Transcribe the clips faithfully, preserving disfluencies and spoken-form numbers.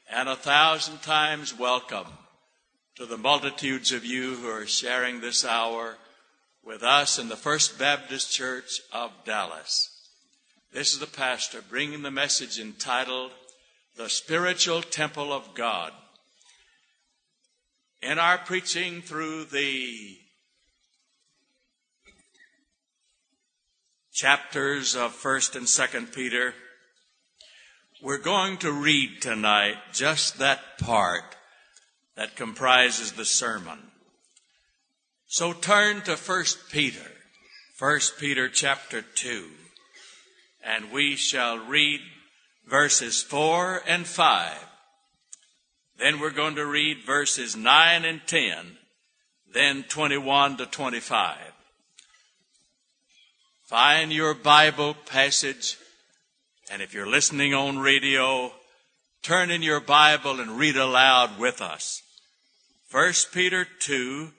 and a thousand times welcome to the multitudes of you who are sharing this hour with us in the First Baptist Church of Dallas. This is the pastor bringing the message entitled, The Spiritual Temple of God. In our preaching through the chapters of First and Second Peter, we're going to read tonight just that part that comprises the sermon. So turn to First Peter, First Peter chapter two, and we shall read verses four and five. Then we're going to read verses nine and ten, then twenty-one to twenty-five. Find your Bible passage, and if you're listening on radio, turn in your Bible and read aloud with us. First Peter two,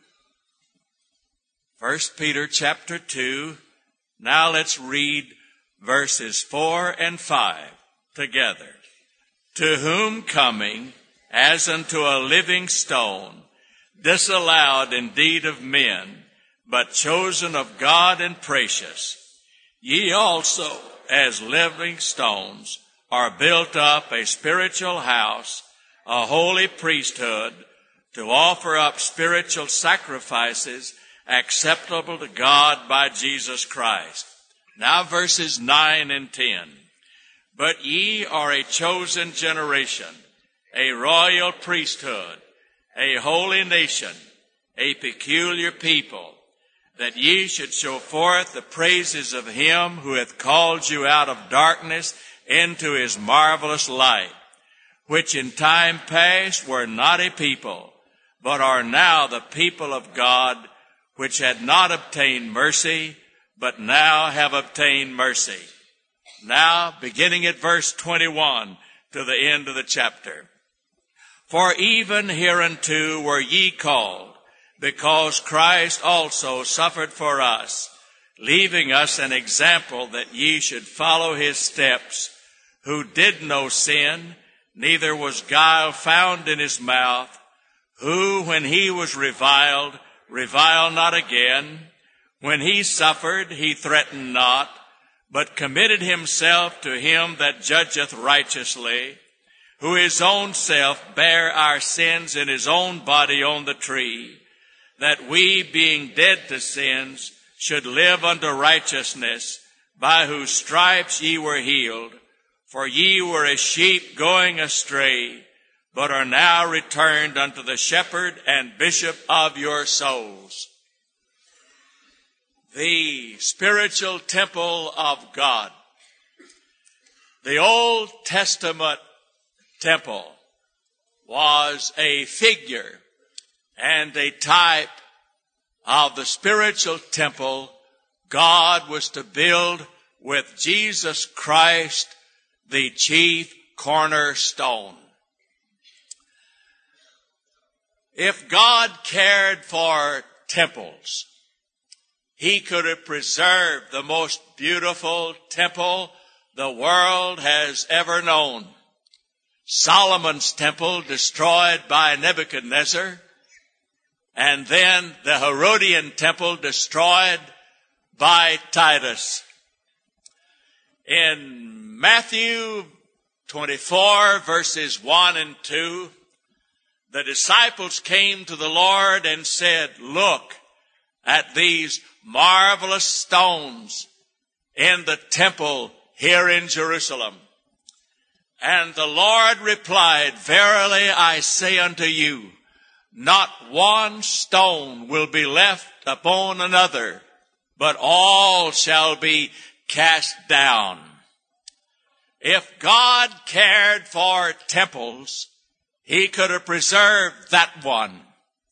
First Peter chapter two. Now let's read verses four and five together. To whom coming as unto a living stone, disallowed indeed of men, but chosen of God and precious, ye also, as living stones, are built up a spiritual house, a holy priesthood, to offer up spiritual sacrifices acceptable to God by Jesus Christ. Now verses nine and ten. But ye are a chosen generation, a royal priesthood, a holy nation, a peculiar people, that ye should show forth the praises of him who hath called you out of darkness into his marvelous light, which in time past were not a people, but are now the people of God, which had not obtained mercy, but now have obtained mercy. Now, beginning at verse twenty-one to the end of the chapter. For even hereunto were ye called, because Christ also suffered for us, leaving us an example that ye should follow his steps, who did no sin, neither was guile found in his mouth, who, when he was reviled, reviled not again. When he suffered, he threatened not, but committed himself to him that judgeth righteously, who his own self bare our sins in his own body on the tree, that we, being dead to sins, should live unto righteousness, by whose stripes ye were healed. For ye were as sheep going astray, but are now returned unto the shepherd and bishop of your souls. The spiritual temple of God. The Old Testament temple was a figure and a type of the spiritual temple God was to build with Jesus Christ, the chief cornerstone. If God cared for temples, he could have preserved the most beautiful temple the world has ever known. Solomon's temple destroyed by Nebuchadnezzar, and then the Herodian temple destroyed by Titus. In Matthew twenty-four, verses one and two, the disciples came to the Lord and said, Look at these marvelous stones in the temple here in Jerusalem. And the Lord replied, Verily I say unto you, not one stone will be left upon another, but all shall be cast down. If God cared for temples, he could have preserved that one.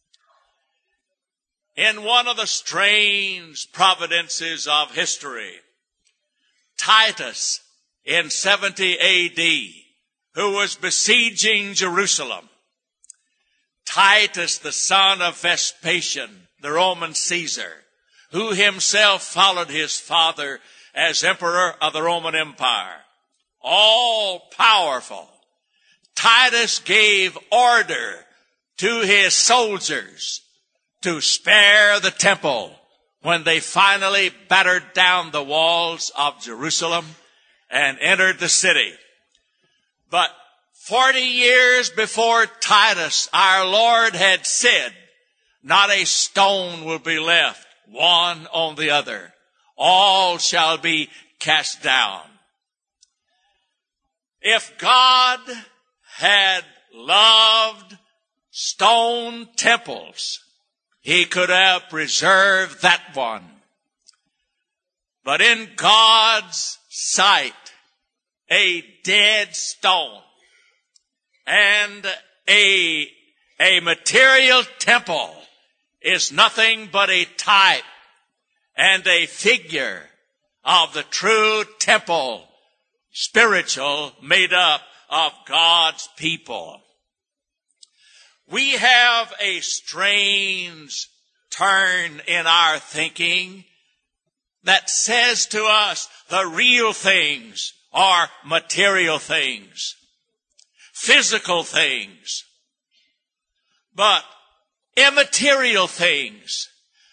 In one of the strange providences of history, Titus, in seventy A D, who was besieging Jerusalem, Titus, the son of Vespasian, the Roman Caesar, who himself followed his father as emperor of the Roman Empire, all powerful, Titus gave order to his soldiers to spare the temple when they finally battered down the walls of Jerusalem and entered the city. But forty years before Titus, our Lord had said, not a stone will be left, one on the other. All shall be cast down. If God had loved stone temples, he could have preserved that one. But in God's sight, a dead stone and a, a material temple is nothing but a type and a figure of the true temple, spiritual, made up of God's people. We have a strange turn in our thinking that says to us the real things are material things, physical things, but immaterial things,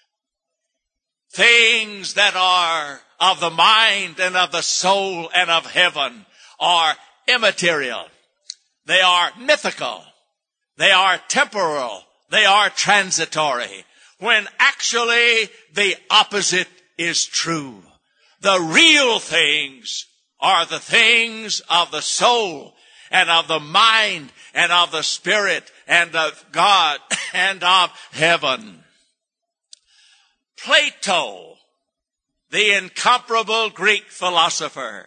things that are of the mind and of the soul and of heaven, are immaterial. They are mythical. They are temporal. They are transitory. When actually the opposite is true. The real things are the things of the soul and of the mind and of the spirit and of God and of heaven. Plato, the incomparable Greek philosopher,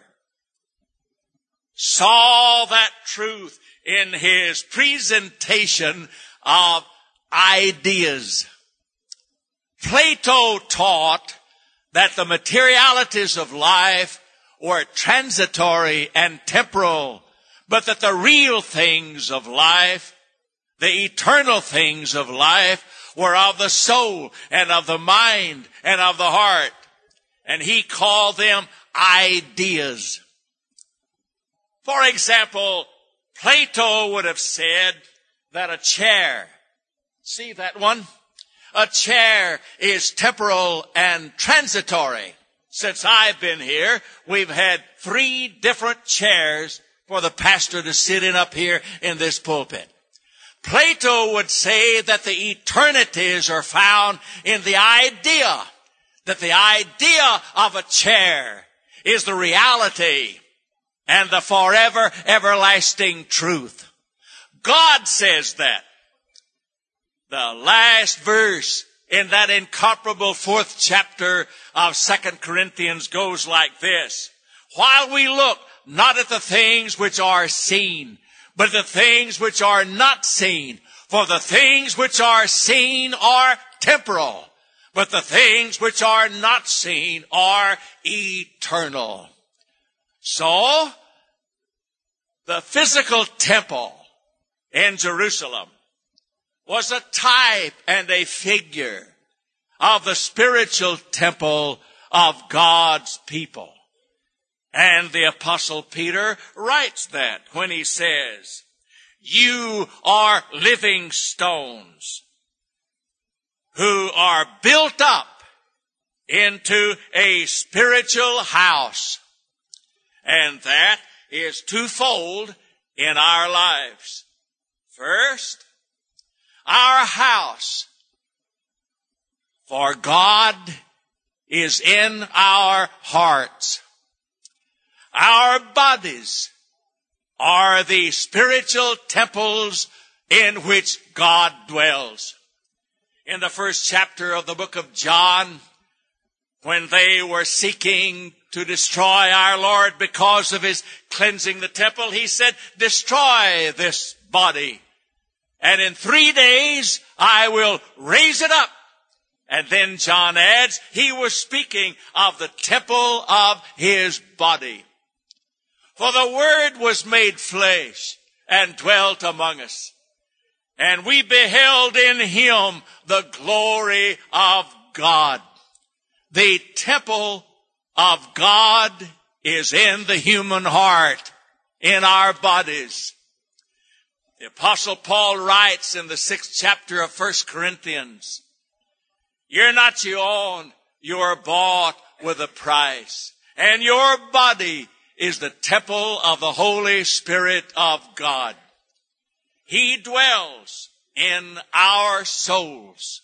saw that truth in his presentation of ideas. Plato taught that the materialities of life were transitory and temporal, but that the real things of life, the eternal things of life, were of the soul and of the mind and of the heart. And he called them ideas. For example, Plato would have said that a chair, see that one? A chair is temporal and transitory. Since I've been here, we've had three different chairs for the pastor to sit in up here in this pulpit. Plato would say that the eternities are found in the idea, that the idea of a chair is the reality and the forever everlasting truth. God says that. The last verse in that incomparable fourth chapter of Second Corinthians goes like this. While we look not at the things which are seen, but the things which are not seen. For the things which are seen are temporal, but the things which are not seen are eternal. So, the physical temple in Jerusalem was a type and a figure of the spiritual temple of God's people. And the Apostle Peter writes that when he says, you are living stones who are built up into a spiritual house. And that is twofold in our lives. First, our house, for God is in our hearts. Our bodies are the spiritual temples in which God dwells. In the first chapter of the book of John, when they were seeking to destroy our Lord because of his cleansing the temple, he said, destroy this body, and in three days I will raise it up. And then John adds, he was speaking of the temple of his body. For the Word was made flesh and dwelt among us. And we beheld in him the glory of God. The temple of God is in the human heart, in our bodies. The Apostle Paul writes in the sixth chapter of First Corinthians, "You're not your own, you are bought with a price, and your body is the temple of the Holy Spirit of God. He dwells in our souls.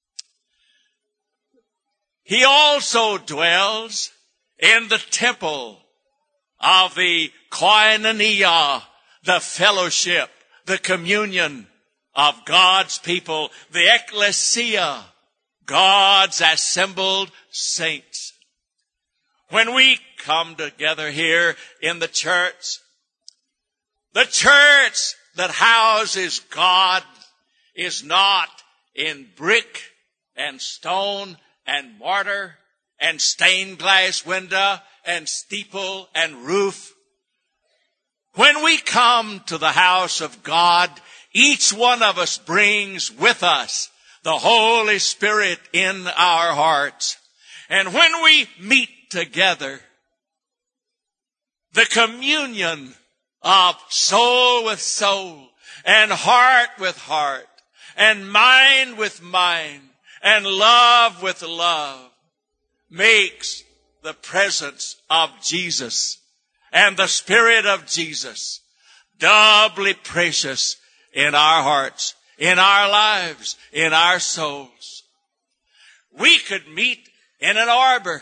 He also dwells in the temple of the koinonia, the fellowship, the communion of God's people, the ecclesia, God's assembled saints. When we come together here in the church, the church that houses God is not in brick and stone and mortar and stained glass window and steeple and roof. When we come to the house of God, each one of us brings with us the Holy Spirit in our hearts. And when we meet together, the communion of soul with soul and heart with heart and mind with mind and love with love makes the presence of Jesus and the Spirit of Jesus doubly precious in our hearts, in our lives, in our souls. We could meet in an arbor.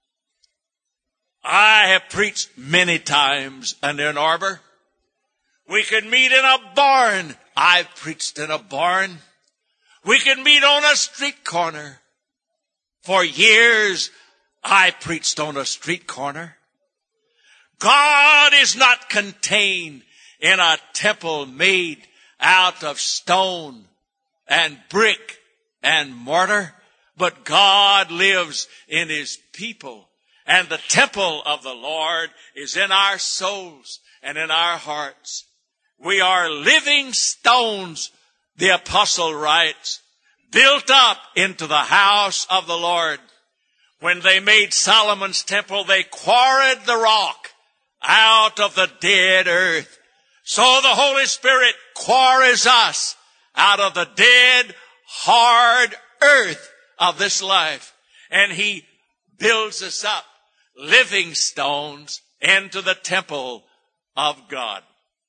I have preached many times in an arbor. We could meet in a barn. I've preached in a barn. We could meet on a street corner. For years, I preached on a street corner. God is not contained in a temple made out of stone and brick and mortar, but God lives in His people. And the temple of the Lord is in our souls and in our hearts. We are living stones, the apostle writes, built up into the house of the Lord. When they made Solomon's temple, they quarried the rock out of the dead earth. So the Holy Spirit quarries us out of the dead, hard earth of this life. And He builds us up, living stones, into the temple of God.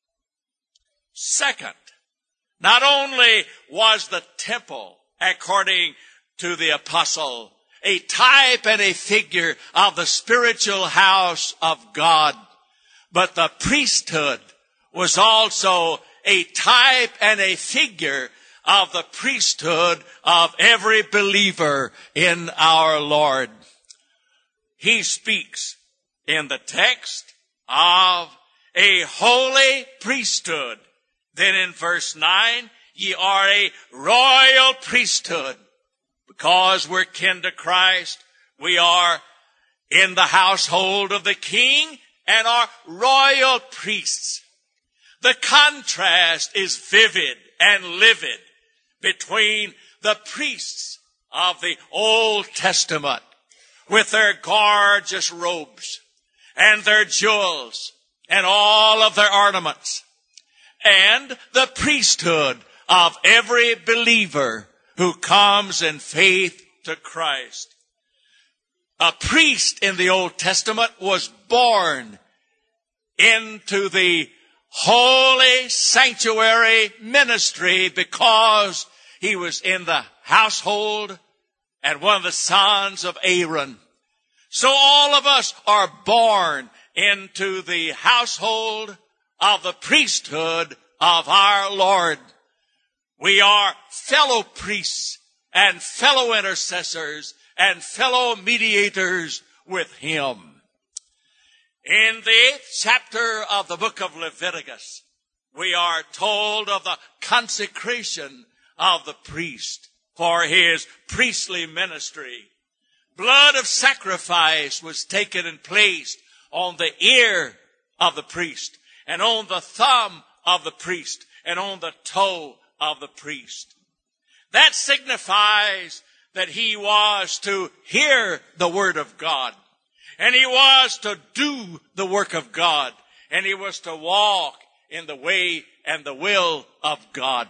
Second, not only was the temple, according to the apostle, a type and a figure of the spiritual house of God, but the priesthood was also a type and a figure of the priesthood of every believer in our Lord. He speaks in the text of a holy priesthood. Then in verse nine, ye are a royal priesthood. Because we're kin to Christ, we are in the household of the King and are royal priests. The contrast is vivid and livid between the priests of the Old Testament with their gorgeous robes and their jewels and all of their ornaments, and the priesthood of every believer who comes in faith to Christ. A priest in the Old Testament was born into the holy sanctuary ministry because he was in the household and one of the sons of Aaron. So all of us are born into the household of the priesthood of our Lord. We are fellow priests and fellow intercessors and fellow mediators with Him. In the eighth chapter of the book of Leviticus, we are told of the consecration of the priest for his priestly ministry. Blood of sacrifice was taken and placed on the ear of the priest and on the thumb of the priest and on the toe of the priest. That signifies that he was to hear the word of God, and he was to do the work of God, and he was to walk in the way and the will of God.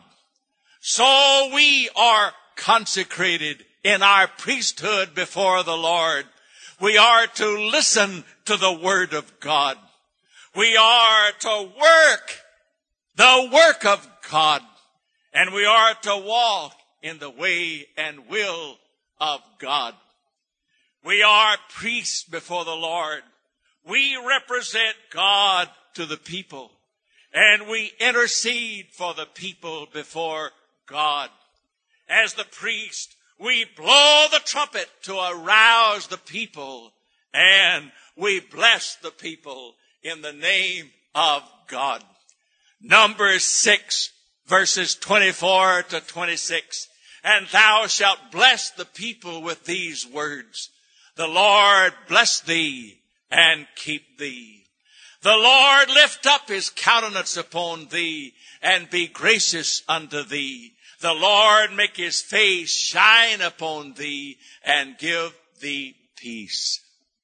So we are consecrated in our priesthood before the Lord. We are to listen to the word of God. We are to work the work of God. And we are to walk in the way and will of God. We are priests before the Lord. We represent God to the people. And we intercede for the people before God. As the priest, we blow the trumpet to arouse the people. And we bless the people in the name of God. Numbers six, verses twenty-four to twenty-six. And thou shalt bless the people with these words. The Lord bless thee and keep thee. The Lord lift up his countenance upon thee and be gracious unto thee. The Lord make his face shine upon thee and give thee peace.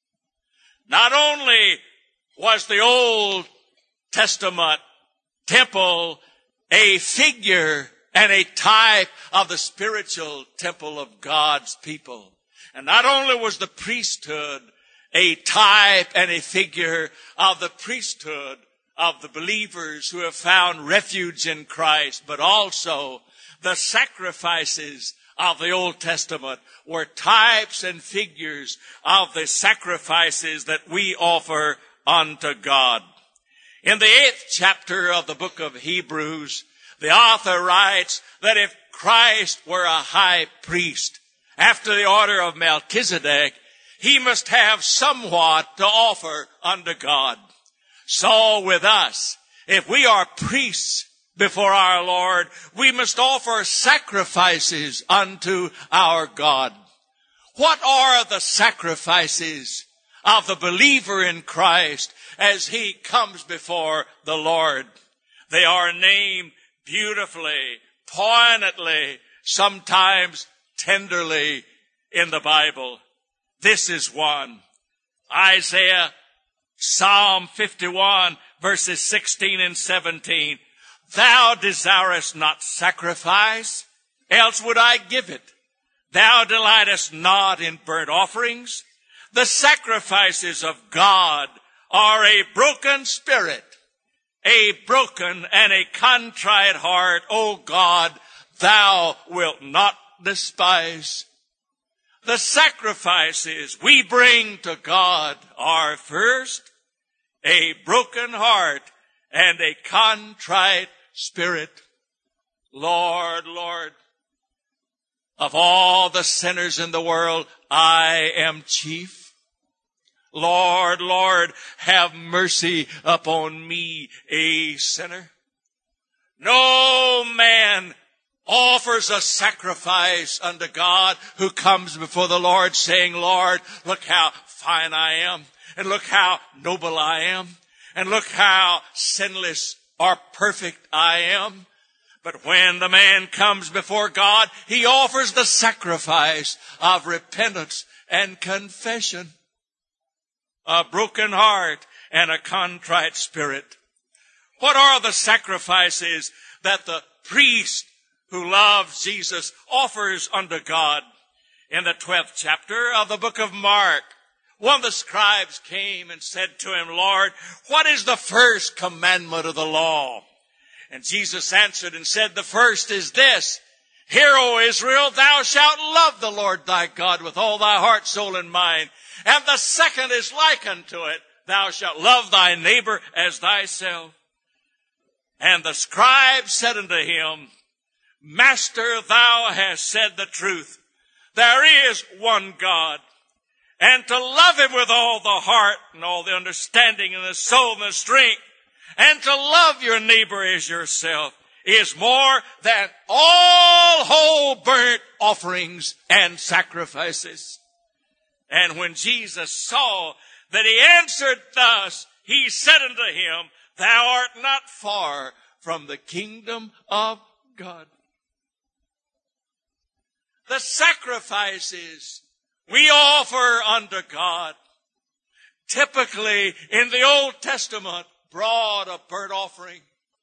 Not only was the Old Testament temple a figure and a type of the spiritual temple of God's people. And not only was the priesthood a type and a figure of the priesthood of the believers who have found refuge in Christ, but also the sacrifices of the Old Testament were types and figures of the sacrifices that we offer unto God. In the eighth chapter of the book of Hebrews, the author writes that if Christ were a high priest after the order of Melchizedek, he must have somewhat to offer unto God. So with us, if we are priests before our Lord, we must offer sacrifices unto our God. What are the sacrifices of the believer in Christ as he comes before the Lord? They are named beautifully, poignantly, sometimes tenderly in the Bible. This is one. Isaiah, Psalm fifty-one, verses sixteen and seventeen. Thou desirest not sacrifice, else would I give it. Thou delightest not in burnt offerings. The sacrifices of God are a broken spirit, a broken and a contrite heart. O God, thou wilt not despise. The sacrifices we bring to God are first a broken heart and a contrite spirit. Lord, Lord, of all the sinners in the world, I am chief. Lord, Lord, have mercy upon me, a sinner. No man offers a sacrifice unto God who comes before the Lord saying, Lord, look how fine I am, and look how noble I am, and look how sinless or perfect I am. But when the man comes before God, he offers the sacrifice of repentance and confession, a broken heart and a contrite spirit. What are the sacrifices that the priest who loves Jesus offers unto God? In the twelfth chapter of the book of Mark, one of the scribes came and said to him, Lord, what is the first commandment of the law? And Jesus answered and said, the first is this, Hear, O Israel, thou shalt love the Lord thy God with all thy heart, soul, and mind. And the second is like unto it, thou shalt love thy neighbor as thyself. And the scribe said unto him, Master, thou hast said the truth. There is one God. And to love him with all the heart and all the understanding and the soul and the strength, and to love your neighbor as yourself, is more than all whole burnt offerings and sacrifices. And when Jesus saw that he answered thus, he said unto him, Thou art not far from the kingdom of God. The sacrifices we offer unto God, typically in the Old Testament, brought a burnt offering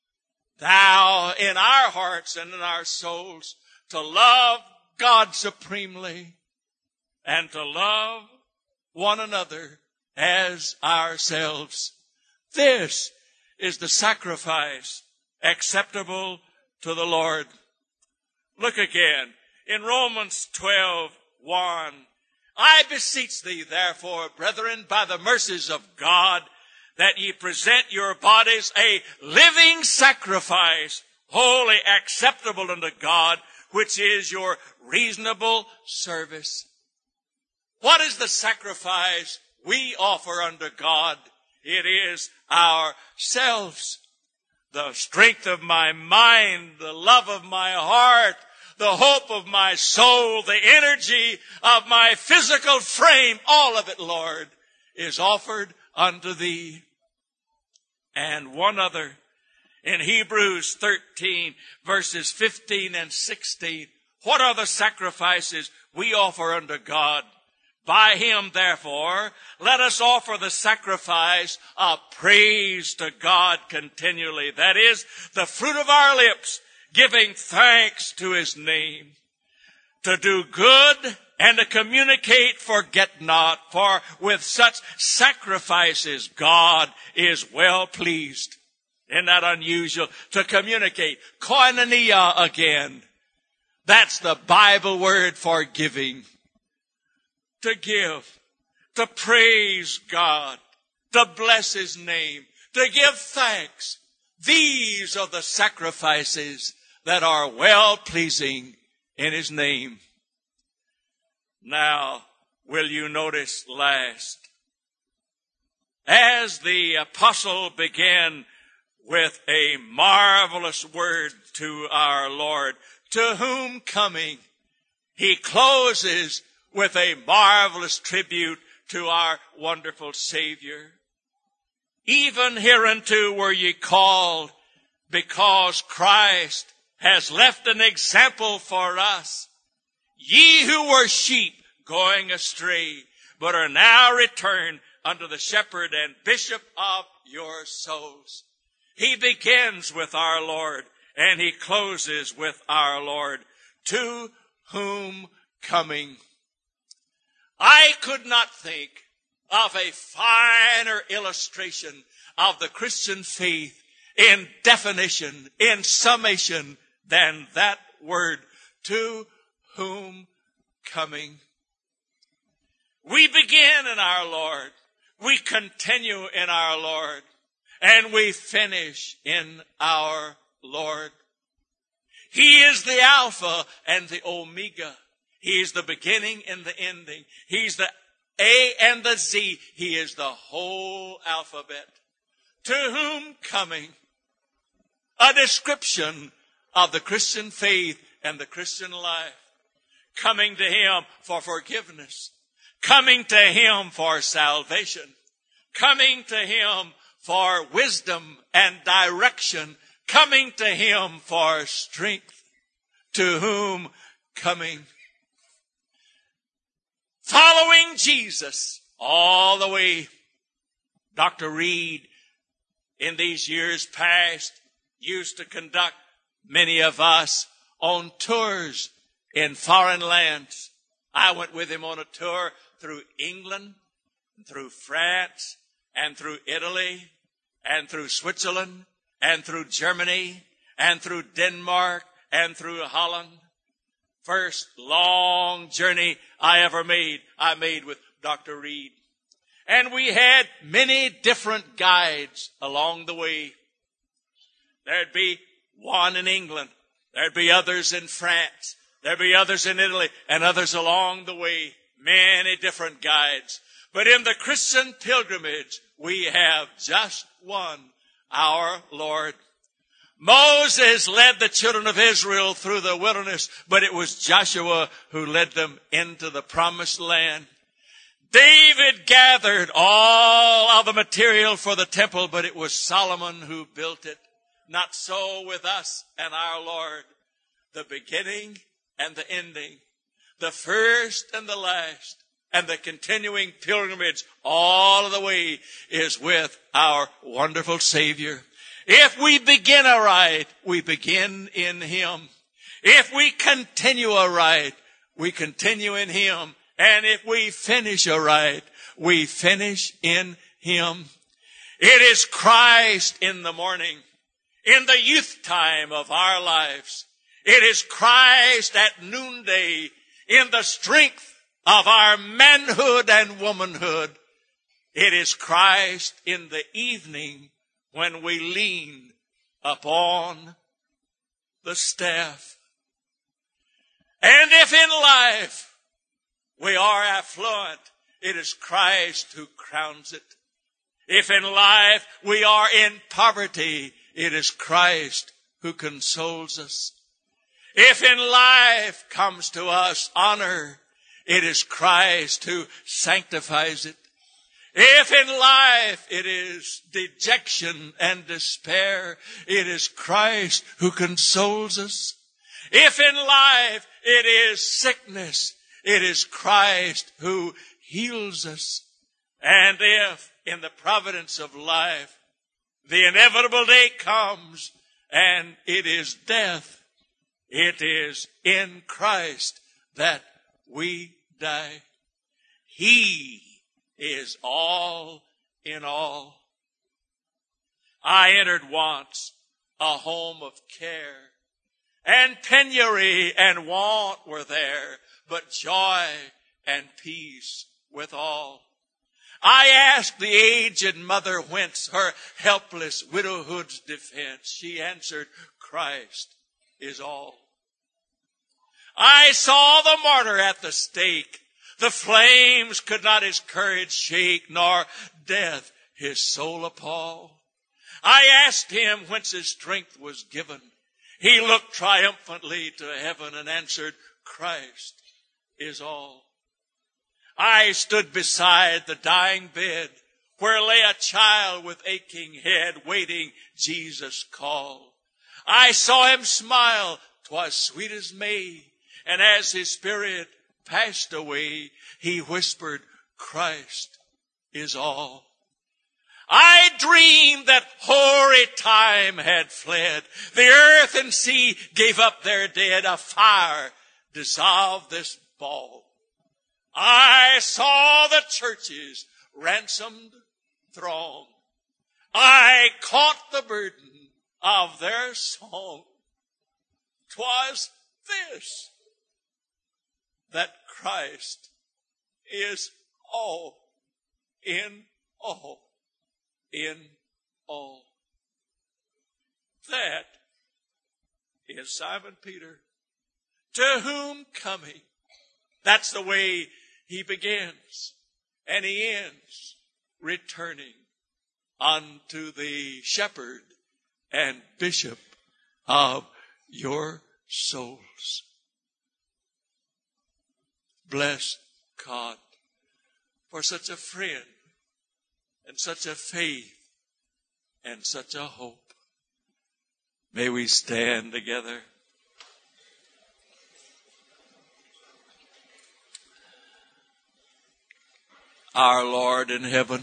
thou in our hearts and in our souls to love God supremely and to love one another as ourselves. This is the sacrifice acceptable to the Lord. Look again in Romans twelve one. I beseech thee, therefore, brethren, by the mercies of God, that ye present your bodies a living sacrifice, wholly acceptable unto God, which is your reasonable service. What is the sacrifice we offer unto God? It is ourselves. The strength of my mind, the love of my heart, the hope of my soul, the energy of my physical frame, all of it, Lord, is offered unto thee. And one other, in Hebrews thirteen, verses fifteen and sixteen, what are the sacrifices we offer unto God? By him, therefore, let us offer the sacrifice of praise to God continually. That is, the fruit of our lips, giving thanks to his name. To do good and to communicate, forget not, for with such sacrifices God is well pleased. Isn't that unusual? To communicate. Koinonia again. That's the Bible word for giving. To give, to praise God, to bless his name, to give thanks. These are the sacrifices that are well-pleasing in his name. Now, will you notice last, as the apostle began with a marvelous word to our Lord, to whom coming, he closes with a marvelous tribute to our wonderful Savior. Even hereunto were ye called, because Christ has left an example for us. Ye who were sheep going astray, but are now returned unto the shepherd and bishop of your souls. He begins with our Lord, and he closes with our Lord, to whom coming. I could not think of a finer illustration of the Christian faith in definition, in summation, than that word, to whom coming. We begin in our Lord, we continue in our Lord, and we finish in our Lord. He is the Alpha and the Omega. He is the beginning and the ending. He's the A and the Z. He is the whole alphabet. To whom coming? A description of the Christian faith and the Christian life. Coming to him for forgiveness. Coming to him for salvation. Coming to him for wisdom and direction. Coming to him for strength. To whom coming? Following Jesus all the way. Doctor Reed, in these years past, used to conduct many of us on tours in foreign lands. I went with him on a tour through England, through France, and through Italy, and through Switzerland, and through Germany, and through Denmark, and through Holland. First long journey I ever made, I made with Doctor Reed. And we had many different guides along the way. There'd be one in England. There'd be others in France. There'd be others in Italy, and others along the way. Many different guides. But in the Christian pilgrimage, we have just one, our Lord. Moses led the children of Israel through the wilderness, but it was Joshua who led them into the promised land. David gathered all of the material for the temple, but it was Solomon who built it. Not so with us and our Lord. The beginning and the ending, the first and the last, and the continuing pilgrimage all of the way is with our wonderful Savior. If we begin aright, we begin in Him. If we continue aright, we continue in Him. And if we finish aright, we finish in Him. It is Christ in the morning, in the youth time of our lives. It is Christ at noonday, in the strength of our manhood and womanhood. It is Christ in the evening when we lean upon the staff. And if in life we are affluent, it is Christ who crowns it. If in life we are in poverty, it is Christ who consoles us. If in life comes to us honor, it is Christ who sanctifies it. If in life it is dejection and despair, it is Christ who consoles us. If in life it is sickness, it is Christ who heals us. And if in the providence of life the inevitable day comes and it is death, it is in Christ that we die. He is all in all. I entered once a home of care, and penury and want were there, but joy and peace withal. I asked the aged mother whence her helpless widowhood's defense. She answered, Christ is all. I saw the martyr at the stake. The flames could not his courage shake, nor death his soul appall. I asked him whence his strength was given. He looked triumphantly to heaven and answered, Christ is all. I stood beside the dying bed where lay a child with aching head waiting Jesus' call. I saw him smile, 'twas sweet as May, and as his spirit passed away, he whispered, Christ is all. I dreamed that hoary time had fled. The earth and sea gave up their dead. A fire dissolved this ball. I saw the church's ransomed throng. I caught the burden of their song. 'Twas this, that Christ is all in all in all. That is Simon Peter, to whom coming. That's the way he begins, and he ends returning unto the shepherd and bishop of your souls. Bless God for such a friend and such a faith and such a hope. May we stand together. Our Lord in heaven,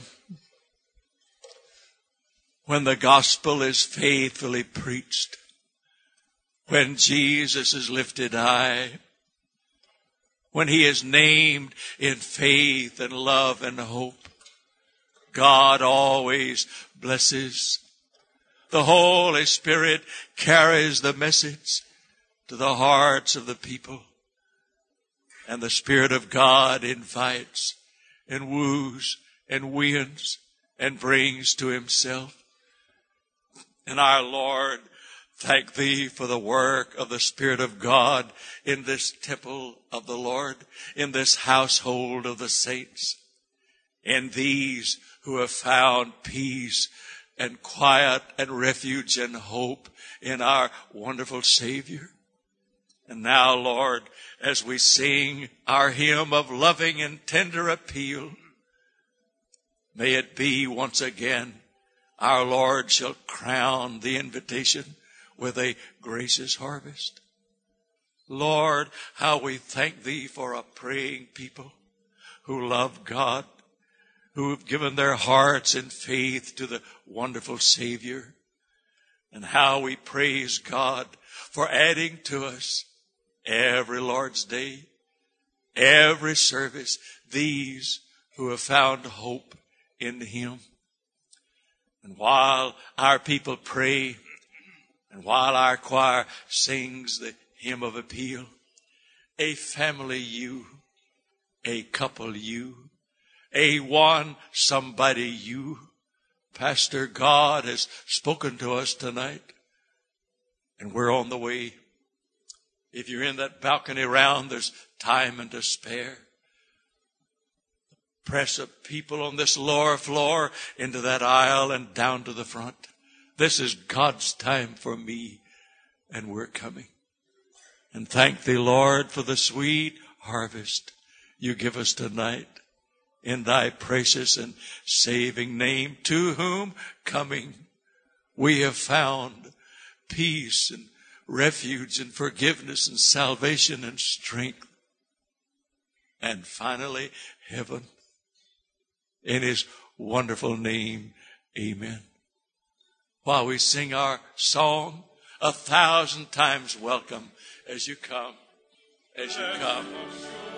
when the gospel is faithfully preached, when Jesus is lifted high, when he is named in faith and love and hope, God always blesses. The Holy Spirit carries the message to the hearts of the people. And the Spirit of God invites and woos and wins and brings to himself. And our Lord, thank thee for the work of the Spirit of God in this temple of the Lord, in this household of the saints, in these who have found peace and quiet and refuge and hope in our wonderful Savior. And now, Lord, as we sing our hymn of loving and tender appeal, may it be once again our Lord shall crown the invitation with a gracious harvest. Lord, how we thank thee for a praying people who love God, who have given their hearts in faith to the wonderful Savior. And how we praise God for adding to us every Lord's Day, every service, these who have found hope in Him. And while our people pray, and while our choir sings the hymn of appeal, a family you, a couple you, a one somebody you, Pastor, God has spoken to us tonight, and we're on the way. If you're in that balcony round, there's time and to spare. Press of people on this lower floor into that aisle and down to the front. This is God's time for me, and we're coming. And thank thee, Lord, for the sweet harvest you give us tonight. In thy precious and saving name, to whom coming we have found peace and refuge and forgiveness and salvation and strength. And finally, heaven. In His wonderful name, amen. While we sing our song, a thousand times welcome as you come, as you come.